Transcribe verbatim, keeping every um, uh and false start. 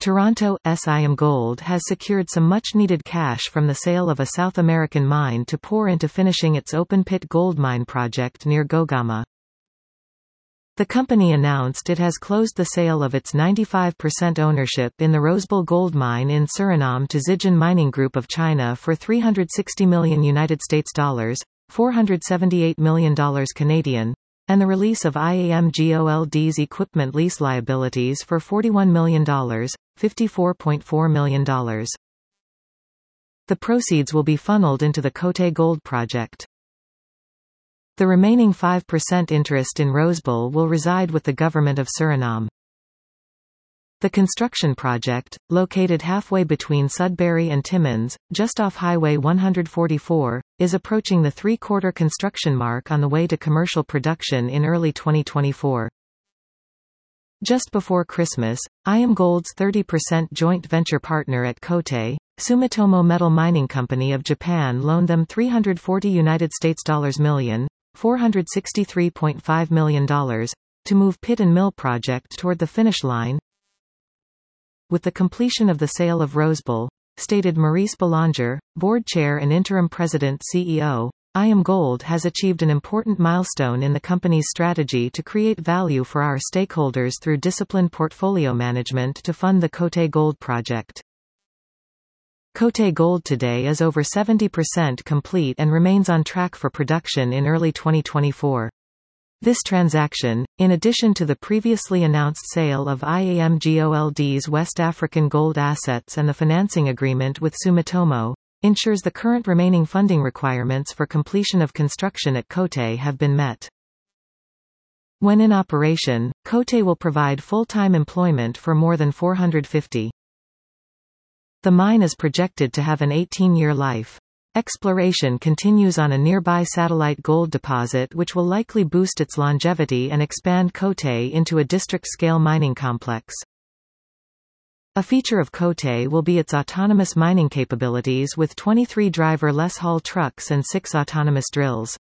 Toronto's IAMGOLD has secured some much-needed cash from the sale of a South American mine to pour into finishing its open-pit gold mine project near Gogama. The company announced it has closed the sale of its ninety-five percent ownership in the Rosebel gold mine in Suriname to Zijin Mining Group of China for three hundred sixty million United States dollars, four hundred seventy-eight million dollars Canadian, and the release of IAMGOLD's equipment lease liabilities for forty-one million dollars, fifty-four point four million dollars. The proceeds will be funneled into the Côté Gold project. The remaining five percent interest in Rosebel will reside with the government of Suriname. The construction project, located halfway between Sudbury and Timmins, just off Highway one forty-four, is approaching the three-quarter construction mark on the way to commercial production in early twenty twenty-four. Just before Christmas, IAMGOLD's thirty percent joint venture partner at Côté, Sumitomo Metal Mining Company of Japan, loaned them three hundred forty United States dollars million, four hundred sixty-three point five million dollars, to move pit and mill project toward the finish line. With the completion of the sale of Rosebel, stated Maurice Belanger, board chair and interim president C E O, IAMGOLD has achieved an important milestone in the company's strategy to create value for our stakeholders through disciplined portfolio management to fund the Côté Gold project. Côté Gold today is over seventy percent complete and remains on track for production in early twenty twenty-four. This transaction, in addition to the previously announced sale of IAMGOLD's West African gold assets and the financing agreement with Sumitomo, ensures the current remaining funding requirements for completion of construction at Côté have been met. When in operation, Côté will provide full-time employment for more than four hundred fifty. The mine is projected to have an eighteen-year life. Exploration continues on a nearby satellite gold deposit which will likely boost its longevity and expand Côté into a district-scale mining complex. A feature of Côté will be its autonomous mining capabilities with twenty-three driverless haul trucks and six autonomous drills.